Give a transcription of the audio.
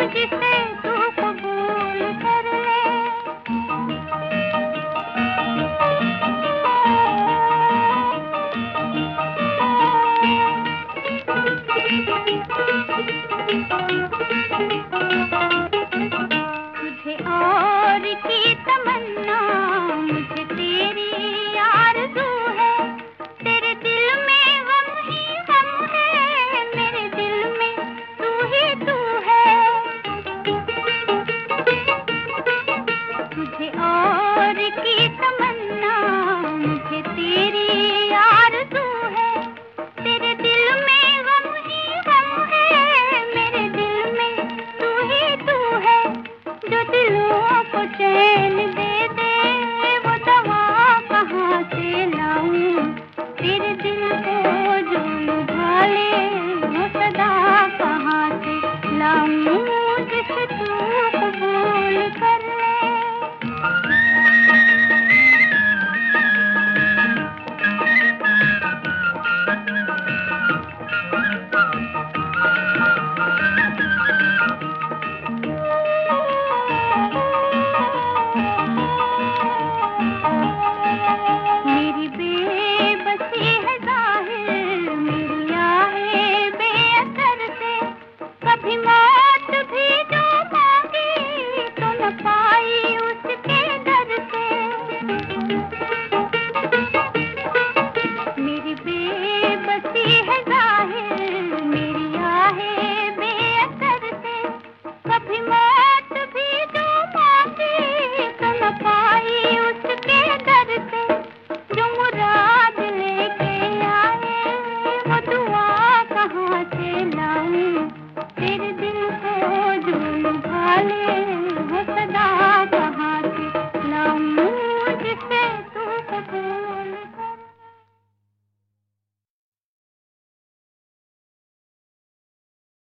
जिसे तू कबूल कर ले। तुझे और की तमन्ना, मुझे तेरी आरज़ू है। तेरे दिल में गम ही गम है, मेरे दिल में तू ही तू है। तुझे और की तमन्ना, मुझे तेरी आरज़ू है। तेरे दिल में गम ही गम है, मेरे दिल में तू ही तू है। जो दिलों को चैन दे दे, वो दवा कहाँ से लाऊं। तेरे दिल को जो लुभा ले, वो सदा कहाँ से लाऊं। जिस